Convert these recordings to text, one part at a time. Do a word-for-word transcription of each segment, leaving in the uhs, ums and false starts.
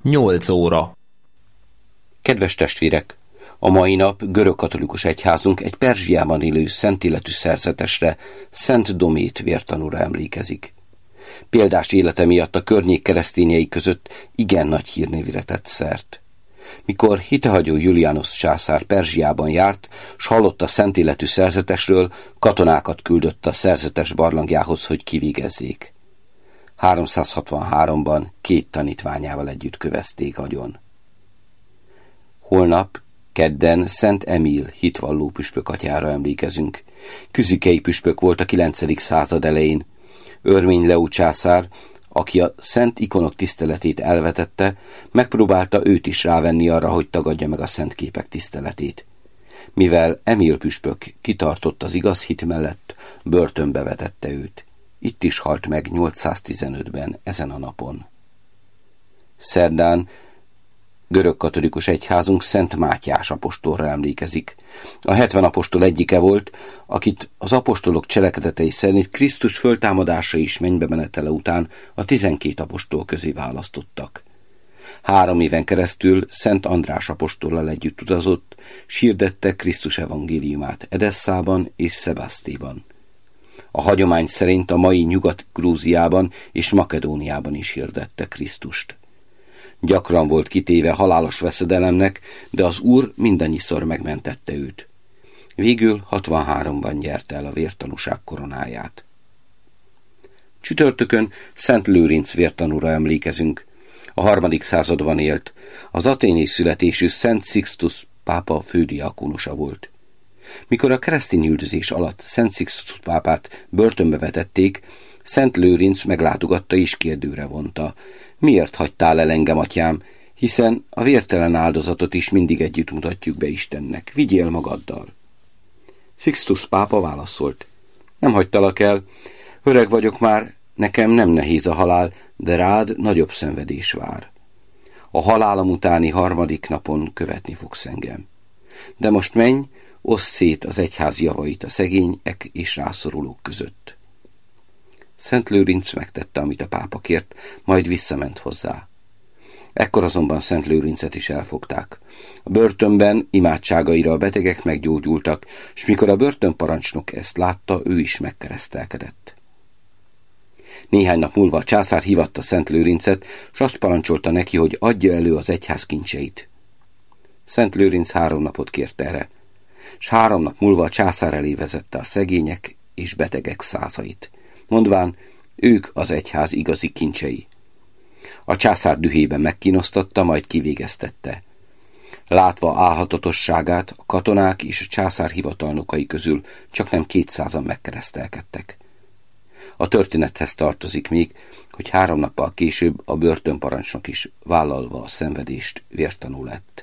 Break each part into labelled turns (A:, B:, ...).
A: Nyolc óra.
B: Kedves testvérek! A mai nap görögkatolikus egyházunk egy Perzsiában élő szentilletű szerzetesre, Szent Domét vértanúra emlékezik. Példás élete miatt a környék keresztényei között igen nagy hírnévre tett szert. Mikor hitehagyó Julianus császár Perzsiában járt, s hallott a szentilletű szerzetesről, katonákat küldött a szerzetes barlangjához, hogy kivégezzék. háromszázhatvanháromban két tanítványával együtt kövezték agyon. Holnap, kedden Szent Emil hitvalló püspök atyára emlékezünk. Küzikei püspök volt a kilencedik század elején. Örmény Leó császár, aki a szent ikonok tiszteletét elvetette, megpróbálta őt is rávenni arra, hogy tagadja meg a szent képek tiszteletét. Mivel Emil püspök kitartott az igaz hit mellett, börtönbe vetette őt. Itt is halt meg nyolcszáztizenötben ezen a napon. Szerdán görögkatolikus egyházunk Szent Mátyás apostolra emlékezik. A hetven apostol egyike volt, akit az apostolok cselekedetei szerint Krisztus föltámadása és mennybe menetele után a tizenkét apostol közé választottak. Három éven keresztül Szent András apostollal együtt utazott, s hirdette Krisztus evangéliumát Edesszában és Szebasztéban. A hagyomány szerint a mai Nyugat-Grúziában és Makedóniában is hirdette Krisztust. Gyakran volt kitéve halálos veszedelemnek, de az Úr mindannyiszor megmentette őt. Végül hatvanháromban nyerte el a vértanúság koronáját. Csütörtökön Szent Lőrinc vértanúra emlékezünk. A harmadik században élt. Az athéni születésű Szent Sixtus pápa fődiákonusa volt. Mikor a keresztényüldözés alatt Szent Sixtus pápát börtönbe vetették, Szent Lőrinc meglátogatta és kérdőre vonta: miért hagytál el engem, atyám, hiszen a vértelen áldozatot is mindig együtt mutatjuk be Istennek, vigyél magaddal. Sixtus pápa válaszolt: nem hagytalak el, öreg vagyok már, nekem nem nehéz a halál, de rád nagyobb szenvedés vár. A halálom utáni harmadik napon követni fogsz engem. De most menj, oszd szét az egyház javait a szegények és rászorulók között. Szent Lőrinc megtette, amit a pápa kért, majd visszament hozzá. Ekkor azonban Szent Lőrincet is elfogták. A börtönben imádságaira a betegek meggyógyultak, s mikor a börtönparancsnok ezt látta, ő is megkeresztelkedett. Néhány nap múlva a császár hívatta Szent Lőrincet, s azt parancsolta neki, hogy adja elő az egyház kincseit. Szent Lőrinc három napot kért erre, s három nap múlva a császár elé vezette a szegények és betegek százait, mondván, ők az egyház igazi kincsei. A császár dühében megkínosztatta, majd kivégeztette. Látva álhatatosságát, a katonák és a császár hivatalnokai közül csak nem kétszázan megkeresztelkedtek. A történethez tartozik még, hogy három nappal később a börtönparancsnok is vállalva a szenvedést vértanú lett.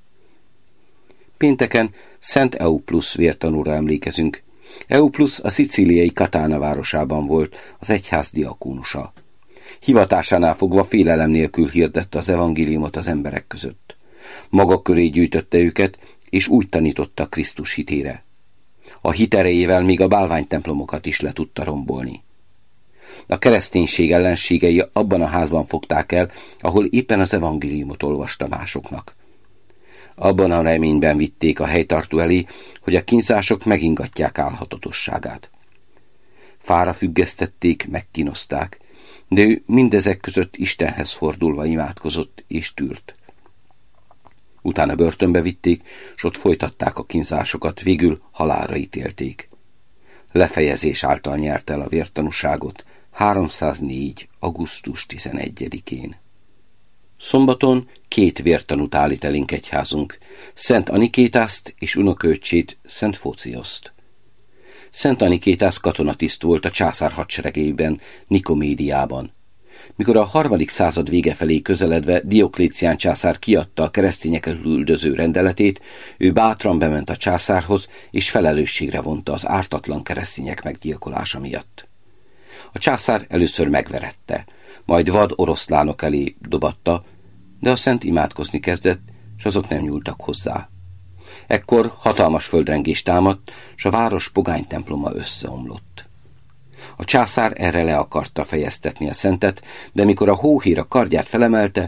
B: Pénteken Szent Euplusz vértanúra emlékezünk. Euplusz a szicíliai Katána városában volt, az egyház diakónusa. Hivatásánál fogva félelem nélkül hirdette az evangéliumot az emberek között. Maga köré gyűjtötte őket, és úgy tanította Krisztus hitére. A hit erejével még a bálványtemplomokat is le tudta rombolni. A kereszténység ellenségei abban a házban fogták el, ahol éppen az evangéliumot olvasta másoknak. Abban a reményben vitték a helytartó elé, hogy a kínzások megingatják álhatatosságát. Fára függesztették, megkínozták, de ő mindezek között Istenhez fordulva imádkozott és tűrt. Utána börtönbe vitték, s ott folytatták a kínzásokat, végül halálra ítélték. Lefejezés által nyert el a vértanúságot háromszáznégy. augusztus tizenegyedikén. Szombaton két vértanút állít elénk egyházunk, Szent Anikétászt és unokaöccsét, Szent Fócioszt. Szent Anikétász katonatiszt volt a császár hadseregében, Nikomédiában. Mikor a harmadik század vége felé közeledve Dioklécián császár kiadta a keresztényeket üldöző rendeletét, ő bátran bement a császárhoz, és felelősségre vonta az ártatlan keresztények meggyilkolása miatt. A császár először megverette, majd vad oroszlánok elé dobatta, de a szent imádkozni kezdett, s azok nem nyúltak hozzá. Ekkor hatalmas földrengés támadt, s a város pogány temploma összeomlott. A császár erre le akarta fejeztetni a szentet, de mikor a hóhér a kardját felemelte,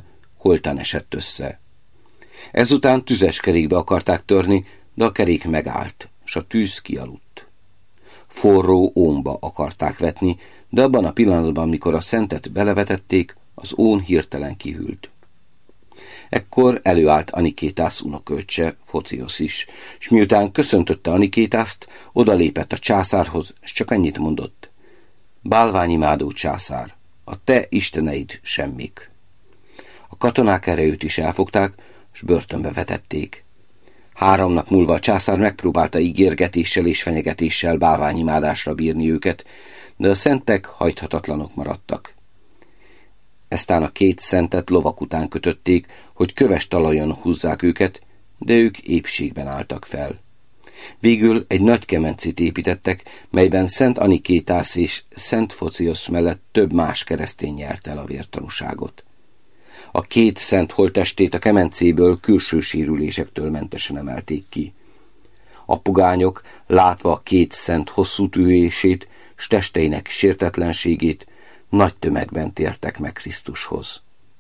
B: holtan esett össze. Ezután tüzes kerékbe akarták törni, de a kerék megállt, s a tűz kialudt. Forró ónba akarták vetni, de abban a pillanatban, mikor a szentet belevetették, az ón hirtelen kihűlt. Ekkor előállt Anikétász unokölcse, Fociosz is, s miután köszöntötte Anikétászt, odalépett a császárhoz, s csak ennyit mondott: bálványimádó császár, a te isteneid semmik. A katonák erre őt is elfogták, s börtönbe vetették. Három nap múlva a császár megpróbálta ígérgetéssel és fenyegetéssel bálványimádásra bírni őket, de a szentek hajthatatlanok maradtak. Eztán a két szentet lovak után kötötték, hogy köves talajon húzzák őket, de ők épségben álltak fel. Végül egy nagy kemencét építettek, melyben Szent Anikétász és Szent Fociosz mellett több más keresztény nyert el a vértanúságot. A két szent holttestét a kemencéből külső sérülésektől mentesen emelték ki. A pogányok, látva a két szent hosszú tűrését, s testeinek sértetlenségét, nagy tömegben tértek meg Krisztushoz.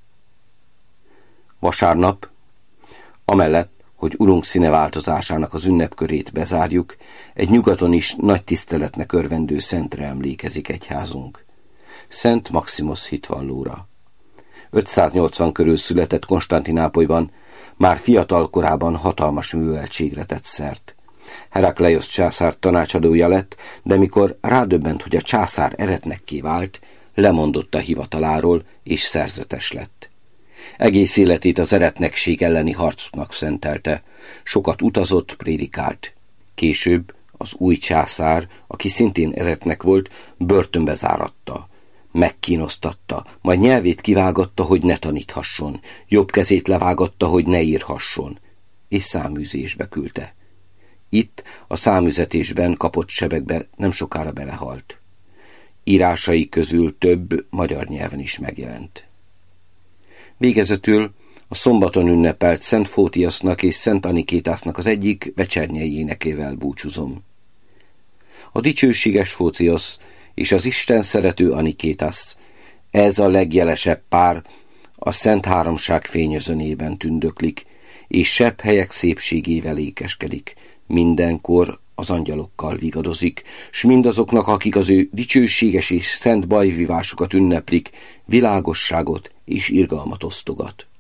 B: Vasárnap, amellett, hogy Urunk színeváltozásának az ünnepkörét bezárjuk, egy nyugaton is nagy tiszteletnek örvendő szentre emlékezik egyházunk. Szent Maximosz hitvallóra. ötszáznyolcvan körül született Konstantinápolyban, már fiatal korában hatalmas műveltségre tett szert. Herakleiosz császár tanácsadója lett, de mikor rádöbbent, hogy a császár eretnekké vált, lemondott a hivataláról, és szerzetes lett. Egész életét az eretnekség elleni harcnak szentelte, sokat utazott, prédikált. Később az új császár, aki szintén eretnek volt, börtönbe záratta. Megkínoztatta, majd nyelvét kivágatta, hogy ne taníthasson, jobb kezét levágatta, hogy ne írhasson, és száműzésbe küldte. Itt a számüzetésben kapott sebekbe nem sokára belehalt. Írásai közül több magyar nyelven is megjelent. Végezetül a szombaton ünnepelt Szent Fótiasznak és Szent Anikétásznak az egyik becsernyei énekével búcsúzom. A dicsőséges Fótiasz és az Isten szerető Anikétász, ez a legjelesebb pár, a Szent Háromság fényözönében tündöklik, és sebb helyek szépségével ékeskedik, mindenkor az angyalokkal vigadozik, s mindazoknak, akik az ő dicsőséges és szent bajvívásokat ünneplik, világosságot és irgalmat osztogat.